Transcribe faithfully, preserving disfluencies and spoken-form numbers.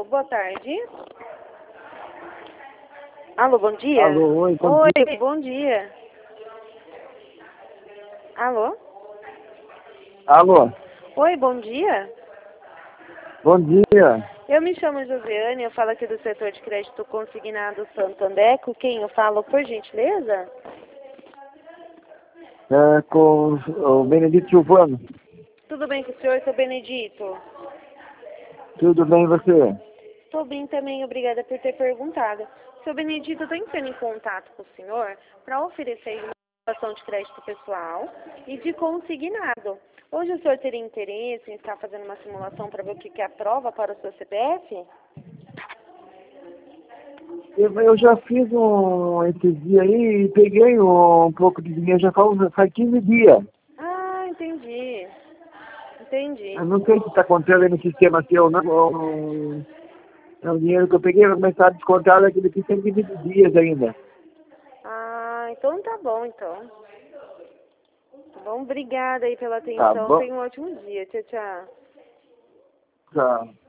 boa tarde. Alô, bom dia? Alô, oi, bom Oi, dia. bom dia. Alô? Alô, Oi, bom dia. bom dia. Eu me chamo Josiane, eu falo aqui do setor de crédito consignado Santander. Com quem eu falo, por gentileza? É, com o Benedito Silvano. Tudo bem com o senhor, seu Benedito? Tudo bem e você? Estou bem também, obrigada por ter perguntado. Seu Benedito, eu estou entrando em contato com o senhor para oferecer uma situação de crédito pessoal e de consignado. Hoje o senhor teria interesse em estar fazendo uma simulação para ver o que que é a prova para o seu C P F? Eu, eu já fiz um esses dias aí e peguei um, pouco de dinheiro, já faz, faz quinze dias. Ah, entendi. Entendi. Eu não sei se está contando aí no sistema seu, não. ou- É o dinheiro que eu peguei, vai começar a descontar daqui daqui cento e vinte dias ainda. Ah, então tá bom, então. Tá bom, obrigada aí pela Tá atenção. bom? Tenha um ótimo dia. Tchau, tchau. Tá.